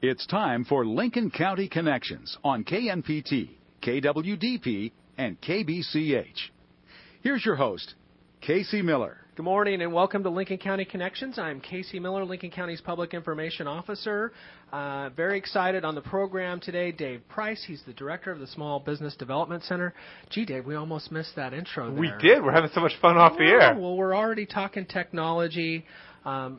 It's time for Lincoln County Connections on KNPT, KWDP, and KBCH. Here's your host, Casey Miller. Good morning and welcome to Lincoln County Connections. I'm Casey Miller, Lincoln County's Public Information Officer. Very excited on the program today. Dave Price, he's the Director of the Small Business Development Center. Gee, Dave, we almost missed that intro there. We did. We're having so much fun off the air. Well, we're already talking technology, and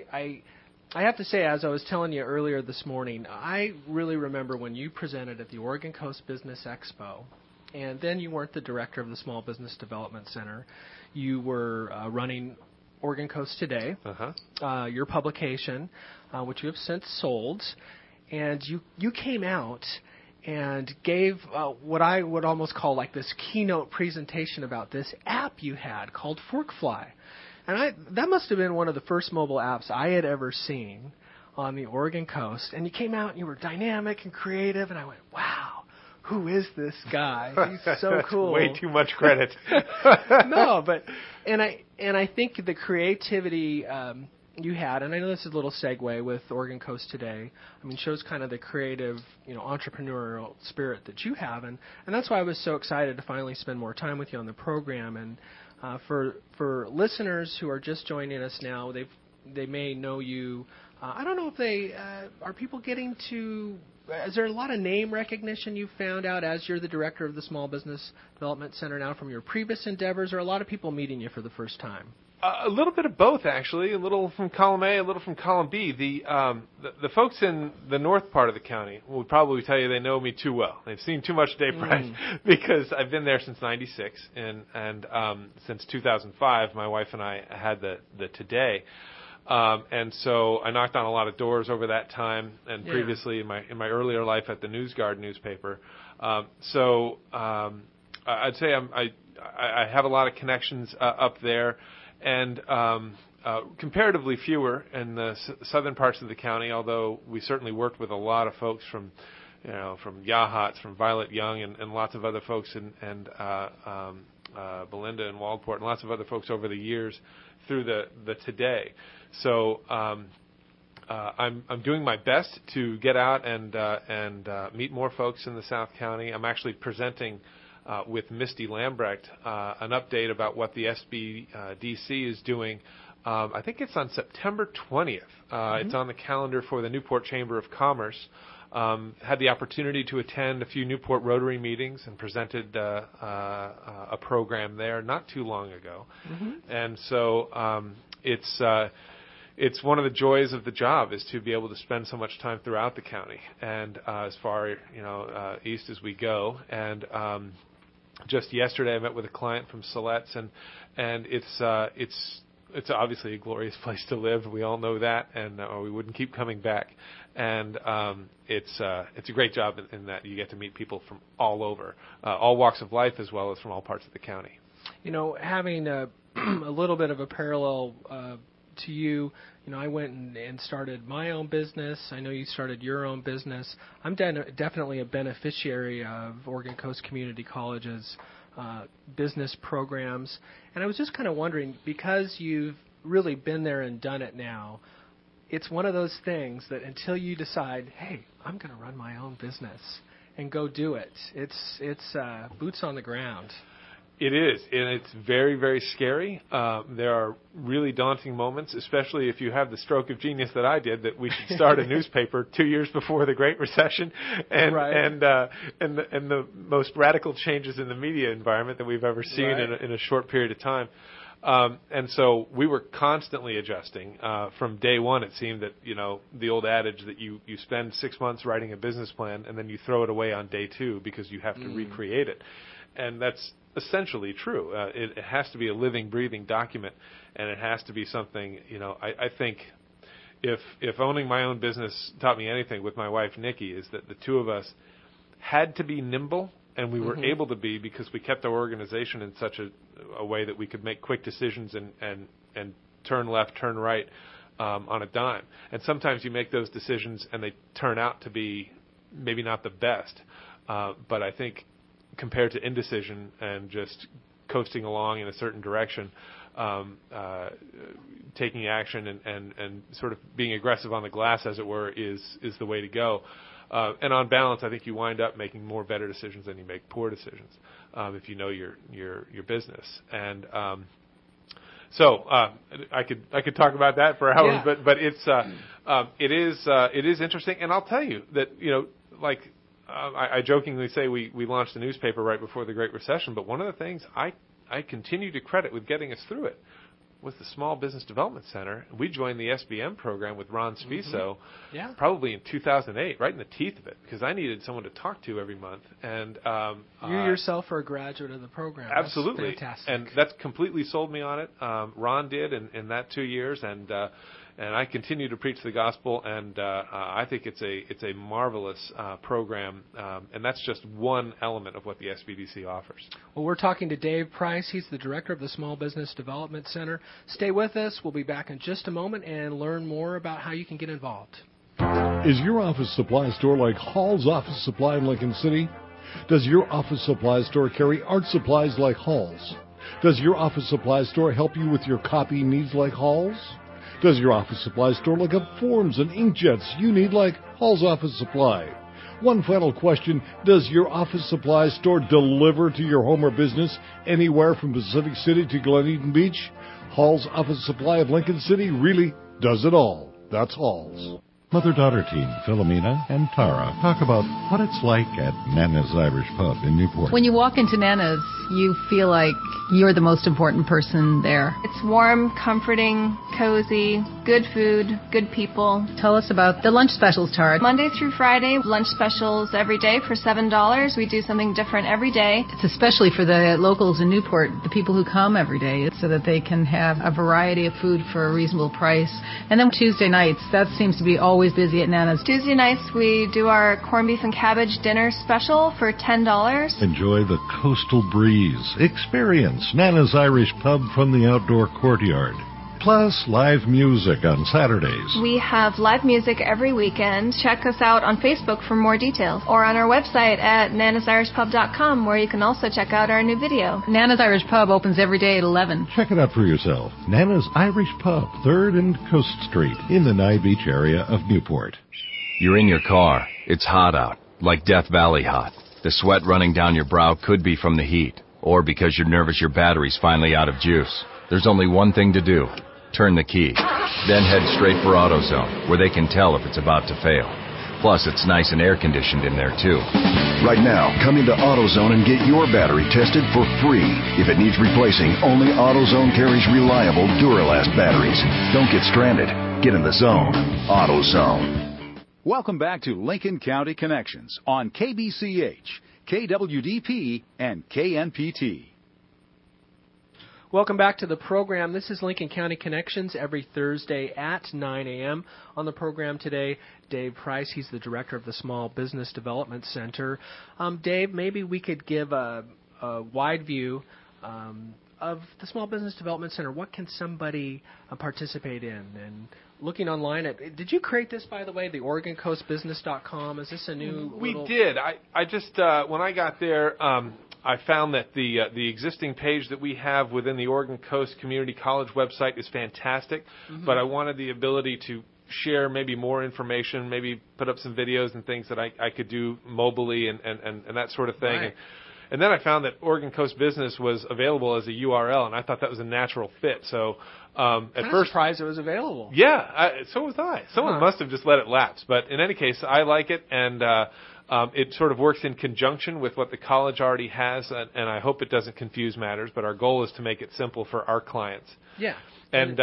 I have to say, as I was telling you earlier this morning, I really remember when you presented at the Oregon Coast Business Expo, and then you weren't the director of the Small Business Development Center. You were running Oregon Coast Today, your publication, which you have since sold, and you came out and gave what I would almost call like this keynote presentation about this app you had called ForkFly. And that must have been one of the first mobile apps I had ever seen on the Oregon coast. And you came out and you were dynamic and creative, and I went, wow, who is this guy? He's so cool. Way too much credit. No, but and I think the creativity you had, and I know this is a little segue with Oregon Coast Today, I mean, shows kind of the creative, entrepreneurial spirit that you have, and that's why I was so excited to finally spend more time with you on the program. And for listeners who are just joining us now, they may know you. I don't know if they are people getting to. Is there a lot of name recognition you found out as you're the director of the Small Business Development Center now from your previous endeavors, or a lot of people meeting you for the first time? A little bit of both, actually. A little from column A, a little from column B. The folks in the north part of the county will probably tell you they know me too well. They've seen too much Dave Price because I've been there since '96, and since 2005, my wife and I had the Today. And so I knocked on a lot of doors over that time, and previously in my earlier life at the NewsGuard newspaper. So I'd say I have a lot of connections up there, and comparatively fewer in the southern parts of the county. Although we certainly worked with a lot of folks from Yachats, from Violet Young, and lots of other folks, and Belinda and Waldport, and lots of other folks over the years through the Today. So I'm doing my best to get out and meet more folks in the South County. I'm actually presenting with Misty Lambrecht an update about what the SBDC is doing. I think it's on September 20th. It's on the calendar for the Newport Chamber of Commerce. Had the opportunity to attend a few Newport Rotary meetings and presented a program there not too long ago. And so it's one of the joys of the job is to be able to spend so much time throughout the county and as far east as we go. And just yesterday I met with a client from Siletz, and it's obviously a glorious place to live. We all know that, and we wouldn't keep coming back. And it's a great job in that you get to meet people from all over, all walks of life, as well as from all parts of the county. Having a little bit of a parallel to you, I went and started my own business. I know you started your own business. I'm definitely a beneficiary of Oregon Coast Community College's business programs. And I was just kind of wondering, because you've really been there and done it now, it's one of those things that until you decide, hey, I'm going to run my own business and go do it, it's boots on the ground. It is, and it's very, very scary. There are really daunting moments, especially if you have the stroke of genius that I did, that we should start a newspaper 2 years before the Great Recession, and the most radical changes in the media environment that we've ever seen in a short period of time. And so we were constantly adjusting. From day one, it seemed that, the old adage that you spend 6 months writing a business plan and then you throw it away on day two because you have to recreate it. And that's essentially true. It has to be a living, breathing document, and it has to be something, I think if owning my own business taught me anything with my wife, Nikki, is that the two of us had to be nimble, and we were able to be because we kept our organization in such a way that we could make quick decisions and turn left, turn right on a dime. And sometimes you make those decisions and they turn out to be maybe not the best, but I think compared to indecision and just coasting along in a certain direction, taking action and sort of being aggressive on the glass, as it were, is the way to go. And on balance, I think you wind up making more better decisions than you make poor decisions if you know your business. And so I could talk about that for hours, but it is interesting. And I'll tell you that I jokingly say we launched a newspaper right before the Great Recession, but one of the things I continue to credit with getting us through it was the Small Business Development Center. We joined the SBM program with Ron Spiso probably in 2008, right in the teeth of it, because I needed someone to talk to every month. And you yourself are a graduate of the program. Absolutely. That's fantastic. And that's completely sold me on it. Ron did in that 2 years, and I continue to preach the gospel, and I think it's a marvelous program, and that's just one element of what the SBDC offers. Well, we're talking to Dave Price. He's the director of the Small Business Development Center. Stay with us. We'll be back in just a moment and learn more about how you can get involved. Is your office supply store like Hall's Office Supply in Lincoln City? Does your office supply store carry art supplies like Hall's? Does your office supply store help you with your copy needs like Hall's? Does your office supply store look up forms and inkjets you need like Hall's Office Supply? One final question, does your office supply store deliver to your home or business anywhere from Pacific City to Glen Eden Beach? Hall's Office Supply of Lincoln City really does it all. That's Hall's. Mother-daughter team Philomena and Tara talk about what it's like at Nana's Irish Pub in Newport. When you walk into Nana's, you feel like you're the most important person there. It's warm, comforting, cozy, good food, good people. Tell us about the lunch specials, Tara. Monday through Friday, lunch specials every day for $7. We do something different every day. It's especially for the locals in Newport, the people who come every day, so that they can have a variety of food for a reasonable price. And then Tuesday nights, that seems to be always busy at Nana's. Tuesday nights, we do our corned beef and cabbage dinner special for $10. Enjoy the coastal breeze. Experience Nana's Irish Pub from the outdoor courtyard. Plus live music on Saturdays. We have live music every weekend. Check us out on Facebook for more details, or on our website at nanasirishpub.com, where you can also check out our new video. Nana's Irish Pub opens every day at 11. Check it out for yourself. Nana's Irish Pub, 3rd and Coast Street, in the Nye Beach area of Newport. You're in your car. It's hot out, like Death Valley hot. The sweat running down your brow could be from the heat, or because you're nervous your battery's finally out of juice. There's only one thing to do. Turn the key. Then head straight for AutoZone, where they can tell if it's about to fail. Plus, it's nice and air-conditioned in there, too. Right now, come into AutoZone and get your battery tested for free. If it needs replacing, only AutoZone carries reliable Duralast batteries. Don't get stranded. Get in the zone. AutoZone. Welcome back to Lincoln County Connections on KBCH, KWDP, and KNPT. Welcome back to the program. This is Lincoln County Connections every Thursday at 9 a.m. On the program today, Dave Price. He's the director of the Small Business Development Center. Dave, maybe we could give a wide view of the Small Business Development Center. What can somebody participate in? And looking online at, did you create this, by the way, the OregonCoastBusiness.com? Is this a new? We did. I just when I got there. I found that the existing page that we have within the Oregon Coast Community College website is fantastic, but I wanted the ability to share maybe more information, maybe put up some videos and things that I could do mobily and that sort of thing. Right. And then I found that Oregon Coast Business was available as a URL, and I thought that was a natural fit. So at first, surprised it was available. Yeah, so was I. Someone must have just let it lapse. But in any case, I like it, and it sort of works in conjunction with what the college already has, and I hope it doesn't confuse matters, but our goal is to make it simple for our clients. Yeah. And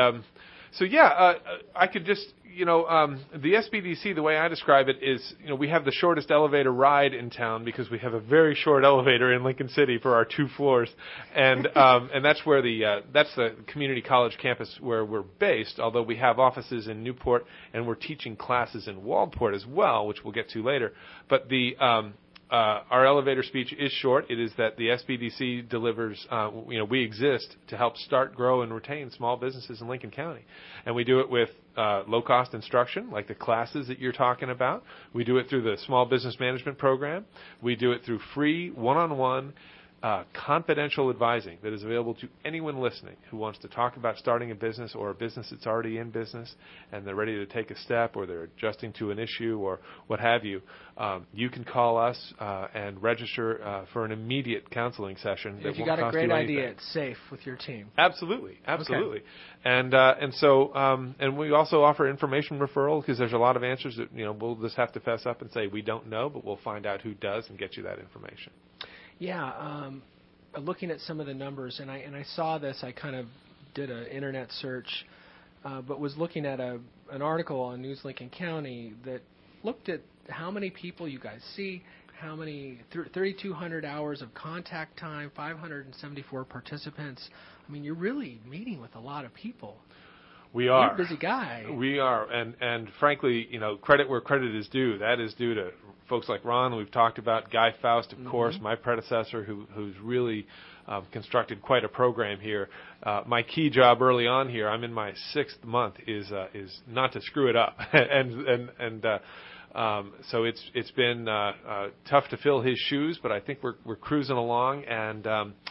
I could just, the SBDC, the way I describe it is, we have the shortest elevator ride in town because we have a very short elevator in Lincoln City for our 2 floors, and that's where that's the community college campus where we're based. Although we have offices in Newport and we're teaching classes in Waldport as well, which we'll get to later. But our elevator speech is short. It is that the SBDC delivers, we exist to help start, grow, and retain small businesses in Lincoln County. And we do it with low-cost instruction, like the classes that you're talking about. We do it through the Small Business Management Program. We do it through free, one-on-one, confidential advising that is available to anyone listening who wants to talk about starting a business or a business that's already in business and they're ready to take a step or they're adjusting to an issue or what have you. You can call us and register for an immediate counseling session. If you got a great idea, it's safe with your team. Absolutely. Okay. And so we also offer information referral because there's a lot of answers that we'll just have to fess up and say we don't know, but we'll find out who does and get you that information. Yeah, looking at some of the numbers, and I saw this. I kind of did an internet search, but was looking at an article on News Lincoln County that looked at how many people you guys see, how many 3,200 hours of contact time, 574 participants. I mean, you're really meeting with a lot of people. We are. You're a busy guy. We are, and frankly, credit where credit is due. That is due to folks like Ron, we've talked about, Guy Faust, of course, my predecessor, who's really constructed quite a program here. My key job early on here, I'm in my 6th month, is not to screw it up, and so it's been tough to fill his shoes, but I think we're cruising along, and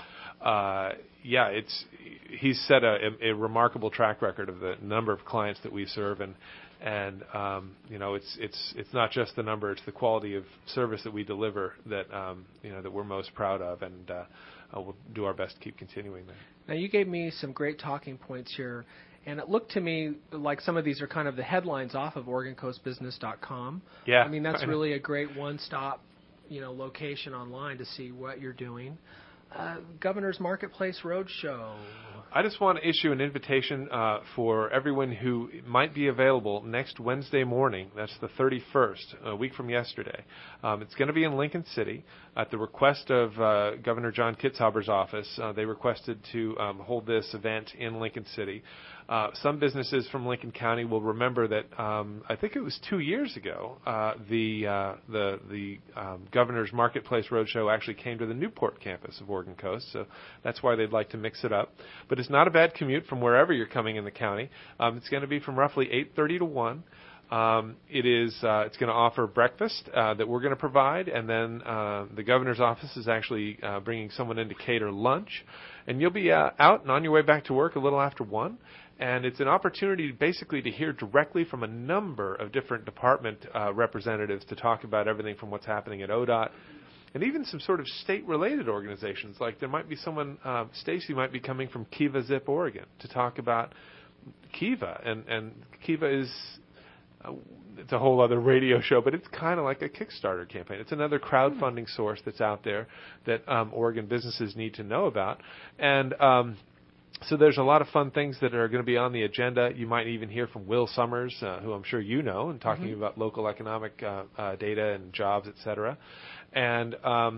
he's set a remarkable track record of the number of clients that we serve, and it's not just the number, it's the quality of service that we deliver that that we're most proud of, and we'll do our best to keep continuing that. Now, you gave me some great talking points here, and it looked to me like some of these are kind of the headlines off of OregonCoastBusiness.com. Yeah, I mean, that's really a great one-stop location online to see what you're doing. Governor's Marketplace Roadshow. I just want to issue an invitation for everyone who might be available next Wednesday morning. That's the 31st, a week from yesterday. It's going to be in Lincoln City at the request of Governor John Kitzhaber's office. They requested to hold this event in Lincoln City. Some businesses from Lincoln County will remember that I think it was 2 years ago the Governor's Marketplace Roadshow actually came to the Newport campus of Oregon Coast, so that's why they'd like to mix it up. But it's not a bad commute from wherever you're coming in the county. It's going to be from roughly 8:30 to 1. It's going to offer breakfast that we're going to provide, and then the governor's office is actually bringing someone in to cater lunch, and you'll be out and on your way back to work a little after 1. And it's an opportunity basically to hear directly from a number of different department representatives to talk about everything from what's happening at ODOT and even some sort of state-related organizations. Like there might be someone, Stacy might be coming from Kiva Zip, Oregon, to talk about Kiva. And Kiva is, it's a whole other radio show, but it's kind of like a Kickstarter campaign. It's another crowdfunding source that's out there that Oregon businesses need to know about. And so there's a lot of fun things that are going to be on the agenda. You might even hear from Will Summers, who I'm sure you know, and talking about local economic data and jobs, et cetera. And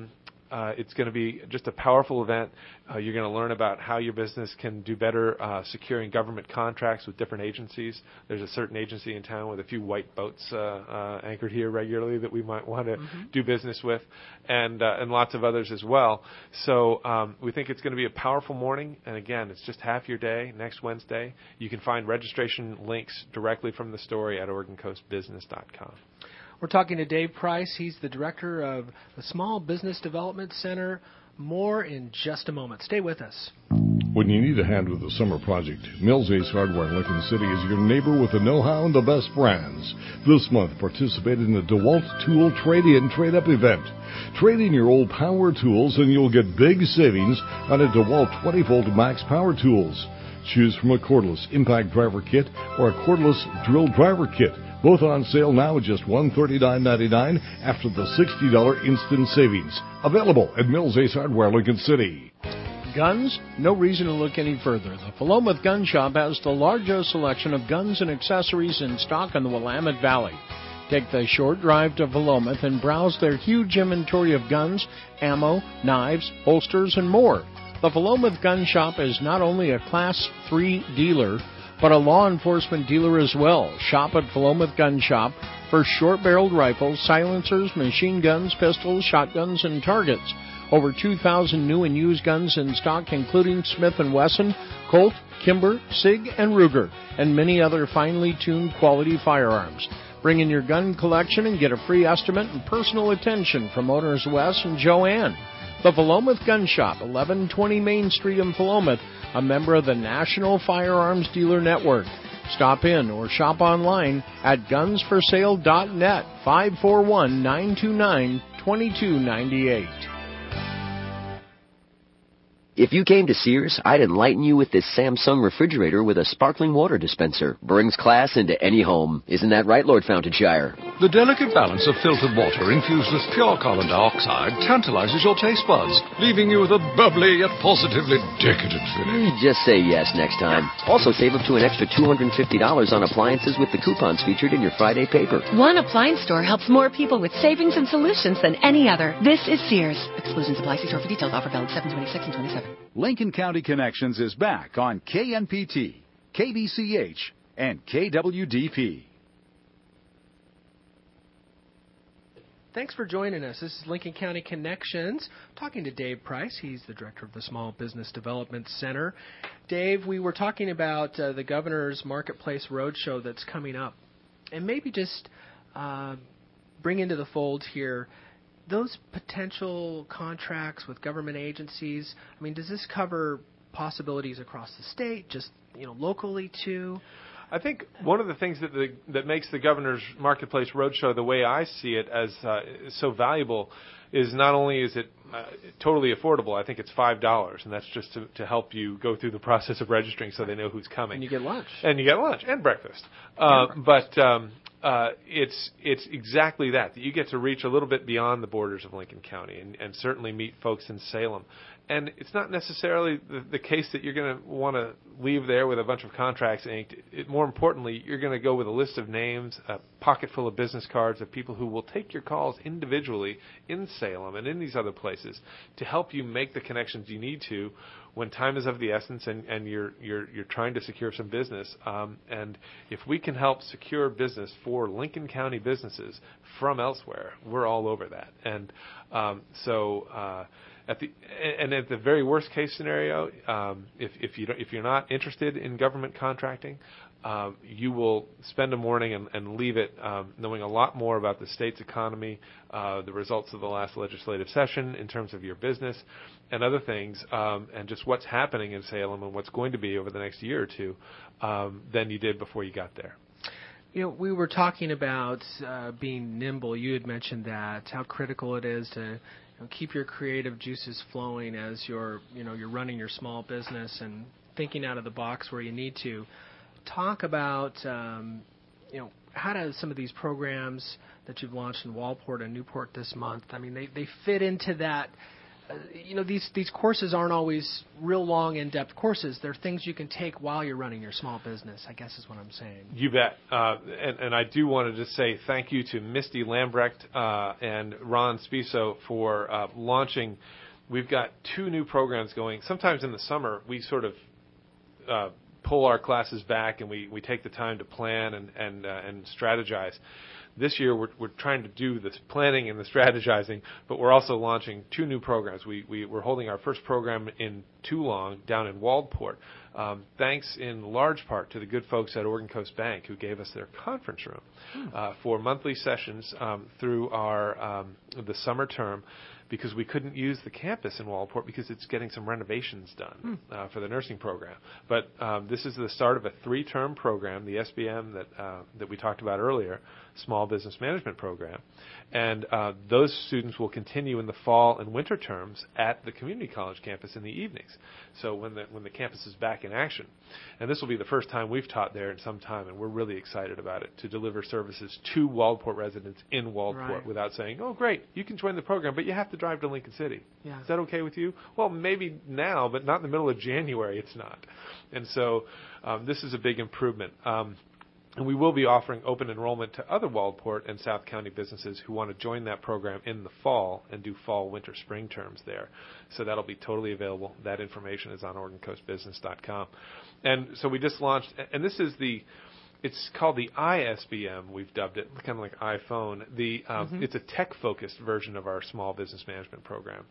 it's going to be just a powerful event. You're going to learn about how your business can do better securing government contracts with different agencies. There's a certain agency in town with a few white boats anchored here regularly that we might want to do business with, and lots of others as well. So we think it's going to be a powerful morning. And again, it's just half your day next Wednesday. You can find registration links directly from the story at OregonCoastBusiness.com. We're talking to Dave Price. He's the director of the Small Business Development Center. More in just a moment. Stay with us. When you need a hand with a summer project, Mills Ace Hardware in Lincoln City is your neighbor with the know-how and the best brands. This month, participate in the DeWalt Tool Trade-In Trade-Up event. Trade in your old power tools and you'll get big savings on a DeWalt 20-volt max power tools. Choose from a cordless impact driver kit or a cordless drill driver kit. Both on sale now at just $139.99 after the $60 instant savings. Available at Mills Ace Hardware, Lincoln City. Guns? No reason to look any further. The Philomath Gun Shop has the largest selection of guns and accessories in stock in the Willamette Valley. Take the short drive to Philomath and browse their huge inventory of guns, ammo, knives, holsters, and more. The Philomath Gun Shop is not only a Class 3 dealer, but a law enforcement dealer as well. Shop at Philomath Gun Shop for short-barreled rifles, silencers, machine guns, pistols, shotguns, and targets. Over 2,000 new and used guns in stock, including Smith & Wesson, Colt, Kimber, Sig, and Ruger, and many other finely tuned quality firearms. Bring in your gun collection and get a free estimate and personal attention from owners Wes and Joanne. The Philomath Gun Shop, 1120 Main Street in Philomath, a member of the National Firearms Dealer Network. Stop in or shop online at gunsforsale.net, 541-929-2298. If you came to Sears, I'd enlighten you with this Samsung refrigerator with a sparkling water dispenser. Brings class into any home. Isn't that right, Lord Fountainshire? The delicate balance of filtered water infused with pure carbon dioxide tantalizes your taste buds, leaving you with a bubbly yet positively decadent finish. Just say yes next time. Also save up to an extra $250 on appliances with the coupons featured in your Friday paper. One appliance store helps more people with savings and solutions than any other. This is Sears. Exclusions apply. See store for details. Offer valid 7/26 and 27. Lincoln County Connections is back on KNPT, KBCH, and KWDP. Thanks for joining us. This is Lincoln County Connections. Talking to Dave Price. He's the director of the Small Business Development Center. Dave, we were talking about the Governor's Marketplace Roadshow that's coming up. And maybe just bring into the fold here those potential contracts with government agencies. I mean, does this cover possibilities across the state, just locally too? I think one of the things that makes the Governor's Marketplace Roadshow, the way I see it, as so valuable, is not only is it totally affordable. I think it's $5, and that's just to help you go through the process of registering, so they know who's coming. And you get lunch. And you get lunch and breakfast. It's exactly that you get to reach a little bit beyond the borders of Lincoln County and certainly meet folks in Salem. And it's not necessarily the case that you're going to want to leave there with a bunch of contracts inked. More importantly, you're going to go with a list of names, a pocket full of business cards of people who will take your calls individually in Salem and in these other places to help you make the connections you need to when time is of the essence and you're trying to secure some business. And if we can help secure business for Lincoln County businesses from elsewhere, we're all over that. And at the very worst case scenario, if you're not interested in government contracting, you will spend a morning and leave it knowing a lot more about the state's economy, the results of the last legislative session in terms of your business and other things, and just what's happening in Salem and what's going to be over the next year or two than you did before you got there. We were talking about being nimble. You had mentioned that, how critical it is to keep your creative juices flowing as you're running your small business and thinking out of the box where you need to. Talk about how do some of these programs that you've launched in Waldport and Newport this month, I mean, they fit into that. These courses aren't always real long, in-depth courses. They're things you can take while you're running your small business, I guess is what I'm saying. You bet. And I do want to just say thank you to Misty Lambrecht and Ron Spiso for launching. We've got 2 new programs going. Sometimes in the summer, we sort of pull our classes back and we take the time to plan and strategize. This year, we're trying to do the planning and the strategizing, but we're also launching 2 new programs. We're holding our first program in Toulon down in Waldport, thanks in large part to the good folks at Oregon Coast Bank who gave us their conference room for monthly sessions through the summer term, because we couldn't use the campus in Waldport because it's getting some renovations done for the nursing program. But this is the start of a 3-term program, the SBM that we talked about earlier, Small Business Management Program. And those students will continue in the fall and winter terms at the community college campus in the evenings. So when the campus is back in action. And this will be the first time we've taught there in some time, and we're really excited about it, to deliver services to Waldport residents in Waldport without saying, oh, great, you can join the program, but you have to drive to Lincoln City. Yeah. Is that okay with you? Well, maybe now, but not in the middle of January, it's not. And so this is a big improvement. And we will be offering open enrollment to other Waldport and South County businesses who want to join that program in the fall and do fall, winter, spring terms there. So that'll be totally available. That information is on OregonCoastBusiness.com. And so we just launched, and this is it's called the iSBM, we've dubbed it, kind of like iPhone. It's a tech-focused version of our small business management program.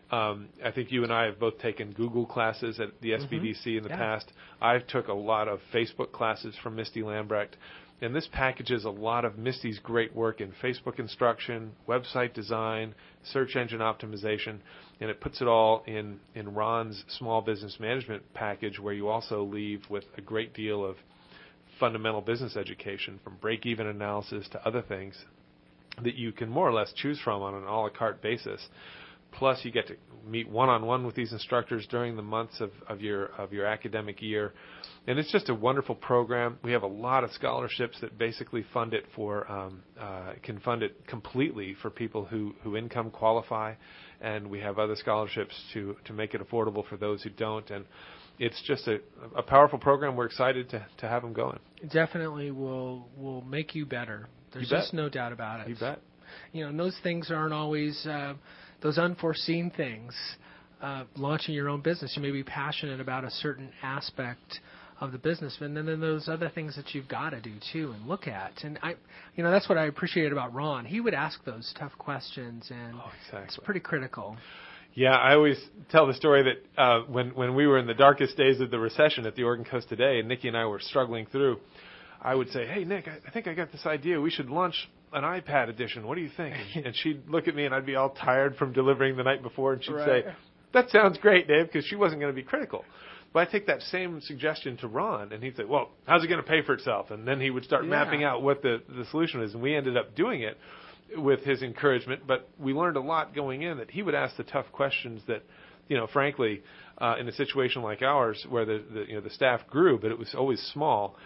I think you and I have both taken Google classes at the SBDC in the past. I took a lot of Facebook classes from Misty Lambrecht, And this packages a lot of Misty's great work in Facebook instruction, website design, search engine optimization, and it puts it all in Ron's small business management package, where you also leave with a great deal of fundamental business education, from break-even analysis to other things that you can more or less choose from on an a la carte basis. Plus, you get to meet one-on-one with these instructors during the months of your academic year. And it's just a wonderful program. We have a lot of scholarships that basically fund it can fund it completely for people who income qualify. And we have other scholarships to make it affordable for those who don't. And it's just a powerful program. We're excited to have them going. It definitely will make you better. There's just no doubt about it. You bet. And those things aren't always those unforeseen things. Launching your own business, you may be passionate about a certain aspect of the business, and then those other things that you've got to do too and look at. And that's what I appreciate about Ron. He would ask those tough questions, and it's pretty critical. Yeah, I always tell the story that when we were in the darkest days of the recession at the Oregon Coast Today, and Nikki and I were struggling through, I would say, "Hey, Nick, I think I got this idea. We should launch an iPad edition. What do you think?" And she'd look at me, and I'd be all tired from delivering the night before, and she'd say, "That sounds great, Dave," because she wasn't going to be critical. But I take that same suggestion to Ron, and he'd say, "Well, how's it going to pay for itself?" And then he would start mapping out what the solution is, and we ended up doing it with his encouragement. But we learned a lot going in, that he would ask the tough questions that, frankly, in a situation like ours, where the staff grew, but it was always small,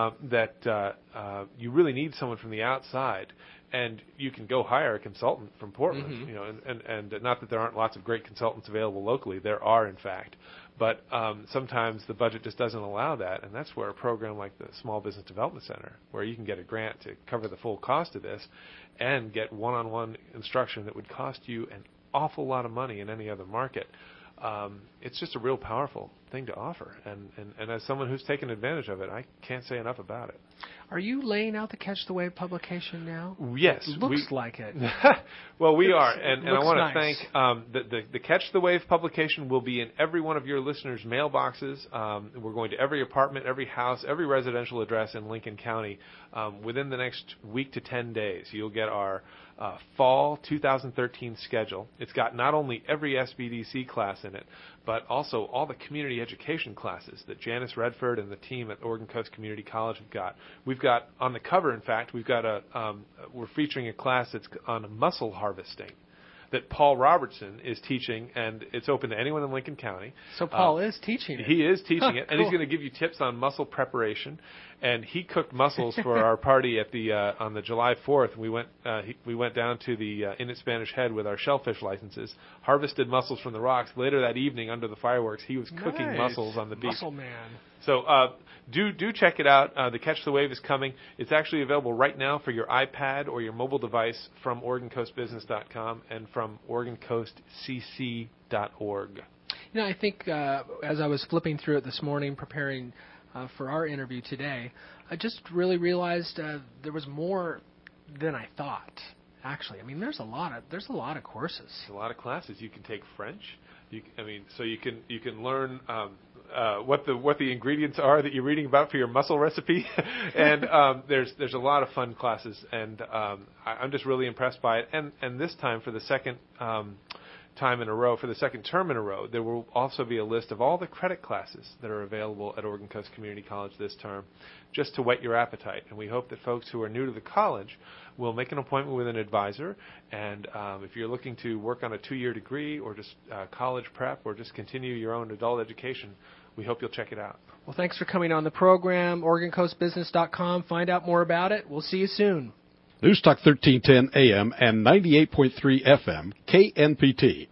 that you really need someone from the outside. And you can go hire a consultant from Portland, and not that there aren't lots of great consultants available locally. There are, in fact. But sometimes the budget just doesn't allow that, and that's where a program like the Small Business Development Center, where you can get a grant to cover the full cost of this and get one-on-one instruction that would cost you an awful lot of money in any other market, it's just a real powerful thing to offer. And as someone who's taken advantage of it, I can't say enough about it. Are you laying out the Catch the Wave publication now? Yes. It looks like it. Well, we are. And I want to nice. thank the Catch the Wave publication will be in every one of your listeners' mailboxes. We're going to every apartment, every house, every residential address in Lincoln County within the next week to 10 days. You'll get our fall 2013 schedule. It's got not only every SBDC class in it, but also all the community education classes that Janice Redford and the team at Oregon Coast Community College have got. We've got on the cover, in fact, we've got we're featuring a class that's on mussel harvesting that Paul Robertson is teaching, and it's open to anyone in Lincoln County. So Paul is teaching it. He is teaching it, and cool. He's going to give you tips on mussel preparation. And he cooked mussels for our party at on the July 4th. We went down to the Inn at Spanish Head with our shellfish licenses, harvested mussels from the rocks. Later that evening, under the fireworks, he was cooking mussels on the beach. Mussel man. So do check it out. The Catch the Wave is coming. It's actually available right now for your iPad or your mobile device from OregonCoastBusiness.com and from OregonCoastCC.org. I think as I was flipping through it this morning, preparing for our interview today, I just really realized there was more than I thought. Actually, there's a lot of courses. There's a lot of classes. You can take French. So you can learn what the ingredients are that you're reading about for your mussel recipe, and there's a lot of fun classes, and I'm just really impressed by it. And this time, for the second term in a row, there will also be a list of all the credit classes that are available at Oregon Coast Community College this term, just to whet your appetite. And we hope that folks who are new to the college will make an appointment with an advisor. And if you're looking to work on a 2-year degree or just college prep or just continue your own adult education, we hope you'll check it out. Well, thanks for coming on the program. OregonCoastBusiness.com. Find out more about it. We'll see you soon. News Talk 1310 AM and 98.3 FM, KNPT.